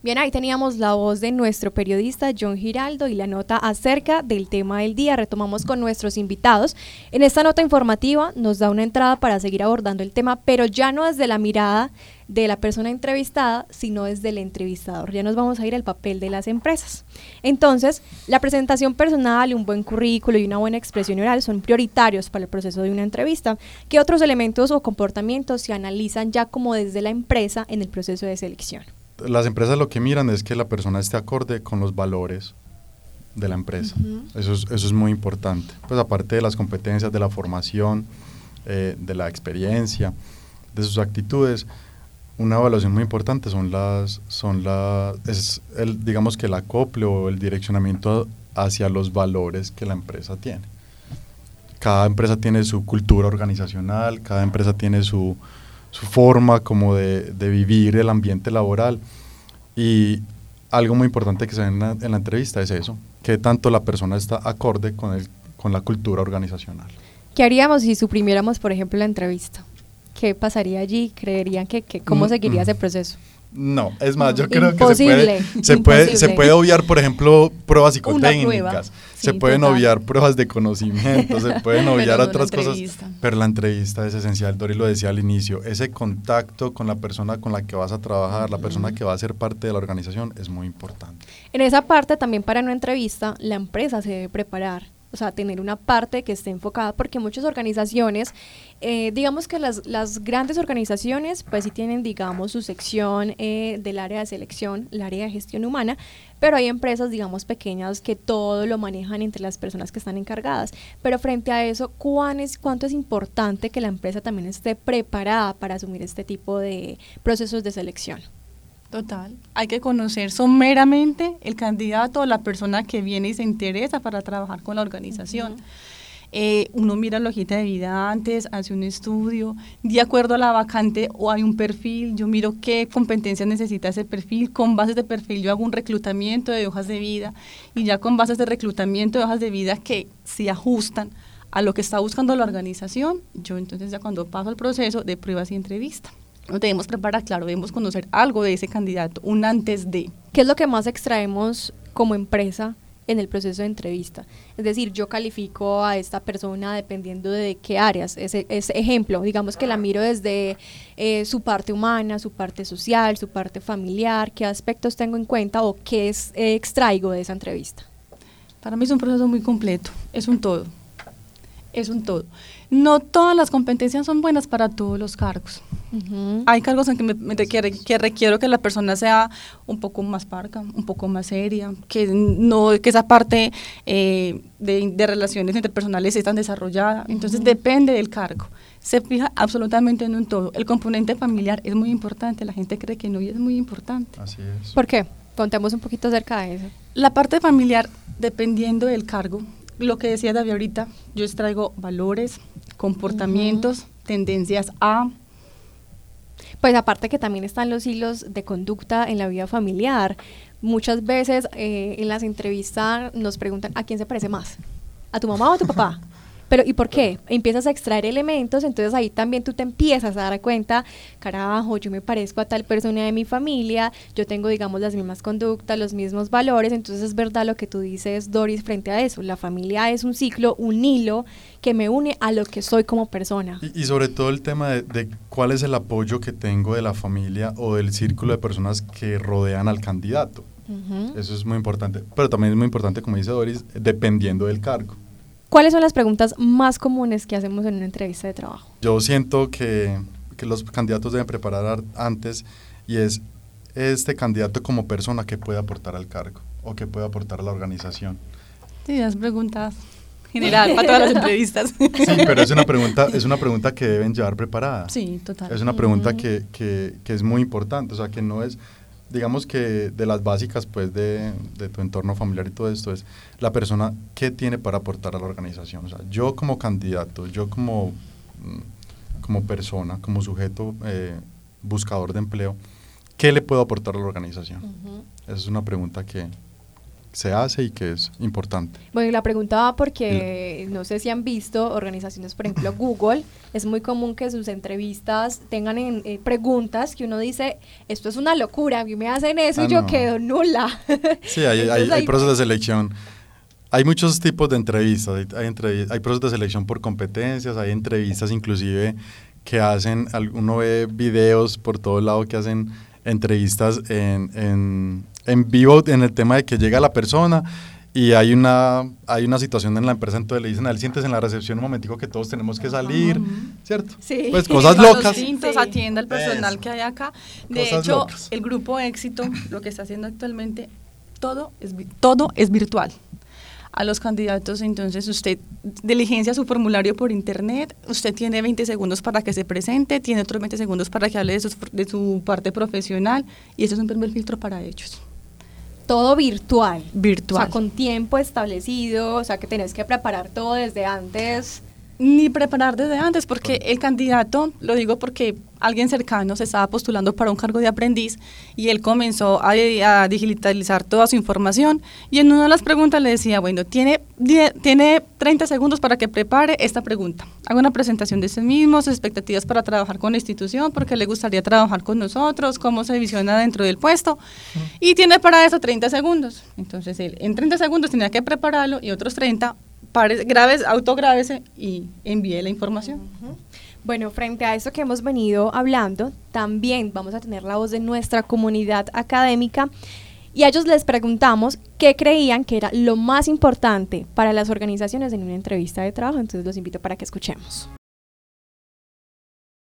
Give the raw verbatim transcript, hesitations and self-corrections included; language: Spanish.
Bien, ahí teníamos la voz de nuestro periodista John Giraldo y la nota acerca del tema del día. Retomamos con nuestros invitados. En esta nota informativa nos da una entrada para seguir abordando el tema, pero ya no desde la mirada de la persona entrevistada, sino desde el entrevistador. Ya nos vamos a ir al papel de las empresas. Entonces, la presentación personal, un buen currículo y una buena expresión oral son prioritarios para el proceso de una entrevista. ¿Qué otros elementos o comportamientos se analizan ya como desde la empresa en el proceso de selección? Las empresas lo que miran es que la persona esté acorde con los valores de la empresa. Uh-huh. Eso es, eso es muy importante. Pues aparte de las competencias, de la formación, eh, de la experiencia, de sus actitudes, una evaluación muy importante son las, son las, es el, digamos que el acople o el direccionamiento hacia los valores que la empresa tiene. Cada empresa tiene su cultura organizacional, cada empresa tiene su, su forma como de, de vivir el ambiente laboral, y algo muy importante que se ve en la, en la entrevista es eso, que tanto la persona está acorde con, el, con la cultura organizacional. ¿Qué haríamos si suprimiéramos, por ejemplo, la entrevista? ¿Qué pasaría allí? ¿Creerían que, que cómo seguiría mm, ese proceso? No, es más, yo creo imposible, que se puede, se puede, se puede obviar, por ejemplo, pruebas psicotécnicas, sí, se pueden total. obviar pruebas de conocimiento, se pueden obviar no otras cosas, pero la entrevista es esencial. Dori lo decía al inicio, ese contacto con la persona con la que vas a trabajar, uh-huh. la persona que va a ser parte de la organización es muy importante. En esa parte también para una entrevista, la empresa se debe preparar. O sea, tener una parte que esté enfocada, porque muchas organizaciones, eh, digamos que las, las grandes organizaciones, pues sí tienen, digamos, su sección eh, del área de selección, el área de gestión humana, pero hay empresas, digamos, pequeñas que todo lo manejan entre las personas que están encargadas. Pero frente a eso, ¿cuán es, ¿cuánto es importante que la empresa también esté preparada para asumir este tipo de procesos de selección? Total, hay que conocer someramente el candidato o la persona que viene y se interesa para trabajar con la organización. Uh-huh. Eh, uno mira la hojita de vida antes, hace un estudio, de acuerdo a la vacante o hay un perfil, yo miro qué competencias necesita ese perfil, con bases de perfil yo hago un reclutamiento de hojas de vida y ya con bases de reclutamiento de hojas de vida que se ajustan a lo que está buscando la organización, yo entonces ya cuando paso el proceso de pruebas y entrevista. Nos debemos preparar, claro, debemos conocer algo de ese candidato, un antes de. ¿Qué es lo que más extraemos como empresa en el proceso de entrevista? Es decir, yo califico a esta persona dependiendo de qué áreas. Ese, ese ejemplo, digamos que la miro desde eh, su parte humana, su parte social, su parte familiar, qué aspectos tengo en cuenta o qué es, eh, extraigo de esa entrevista. Para mí es un proceso muy completo, es un todo, es un todo. No todas las competencias son buenas para todos los cargos. Uh-huh. Hay cargos en que, me, me requiere, que requiero que la persona sea un poco más parca, un poco más seria, que no que esa parte eh, de, de relaciones interpersonales esté tan desarrollada. Entonces uh-huh. depende del cargo. Se fija absolutamente en un todo. El componente familiar es muy importante. La gente cree que no y es muy importante. Así es. ¿Por qué? Contemos un poquito acerca de eso. La parte familiar, dependiendo del cargo, lo que decía David ahorita, yo extraigo valores, comportamientos, uh-huh. tendencias a... Pues aparte que también están los hilos de conducta en la vida familiar. Muchas veces eh, en las entrevistas nos preguntan ¿a quién se parece más? ¿A tu mamá o a tu papá? Pero ¿y por qué? Empiezas a extraer elementos, entonces ahí también tú te empiezas a dar cuenta, carajo, yo me parezco a tal persona de mi familia, yo tengo, digamos, las mismas conductas, los mismos valores, entonces es verdad lo que tú dices, Doris, frente a eso. La familia es un ciclo, un hilo que me une a lo que soy como persona. Y, y sobre todo el tema de, de cuál es el apoyo que tengo de la familia o del círculo de personas que rodean al candidato. Uh-huh. Eso es muy importante, pero también es muy importante, como dice Doris, dependiendo del cargo. ¿Cuáles son las preguntas más comunes que hacemos en una entrevista de trabajo? Yo siento que, que los candidatos deben preparar antes, y es este candidato como persona que puede aportar al cargo o que puede aportar a la organización. Sí, las preguntas general para todas las entrevistas. Sí, pero es una pregunta, es una pregunta que deben llevar preparada. Sí, total. Es una pregunta que, que, que es muy importante, o sea, que no es, digamos que de las básicas pues de, de tu entorno familiar y todo esto, es la persona qué tiene para aportar a la organización. O sea, yo como candidato, yo como, como persona, como sujeto eh, buscador de empleo, ¿qué le puedo aportar a la organización? Uh-huh. Esa es una pregunta que, se hace y que es importante. Bueno, y la preguntaba porque no sé si han visto organizaciones, por ejemplo Google, es muy común que sus entrevistas tengan en, eh, preguntas que uno dice, esto es una locura, a mí me hacen eso ah, y yo no. quedo nula. Sí, hay, hay, hay procesos de selección. Hay muchos tipos de entrevistas, hay, hay, entrev hay procesos de selección por competencias, hay entrevistas inclusive que hacen, uno ve videos por todo lado que hacen entrevistas en, en, en vivo en el tema de que llega la persona y hay una, hay una situación en la empresa, entonces le dicen a él, siéntese en la recepción un momentico que todos tenemos que salir, uh-huh. ¿cierto? Sí. Pues cosas locas. Sí. Atienda al personal Eso. que hay acá. De cosas hecho, locas. El grupo Éxito, lo que está haciendo actualmente, todo es, todo es virtual. A los candidatos, entonces usted diligencia su formulario por internet, usted tiene veinte segundos para que se presente, tiene otros veinte segundos para que hable de su, de su parte profesional y ese es un primer filtro para ellos. Todo virtual. Virtual. O sea, con tiempo establecido, o sea, que tenés que preparar todo desde antes. Ni preparar desde antes, porque el candidato, lo digo porque alguien cercano se estaba postulando para un cargo de aprendiz y él comenzó a, a digitalizar toda su información y en una de las preguntas le decía, bueno, tiene, tiene treinta segundos para que prepare esta pregunta. Haga una presentación de sí mismo, sus expectativas para trabajar con la institución, porque le gustaría trabajar con nosotros, cómo se visiona dentro del puesto y tiene para eso treinta segundos. Entonces él en treinta segundos tenía que prepararlo y otros treinta Pare, graves, autográvese y envíe la información. Uh-huh. Bueno, frente a eso que hemos venido hablando, también vamos a tener la voz de nuestra comunidad académica y a ellos les preguntamos qué creían que era lo más importante para las organizaciones en una entrevista de trabajo, entonces los invito para que escuchemos.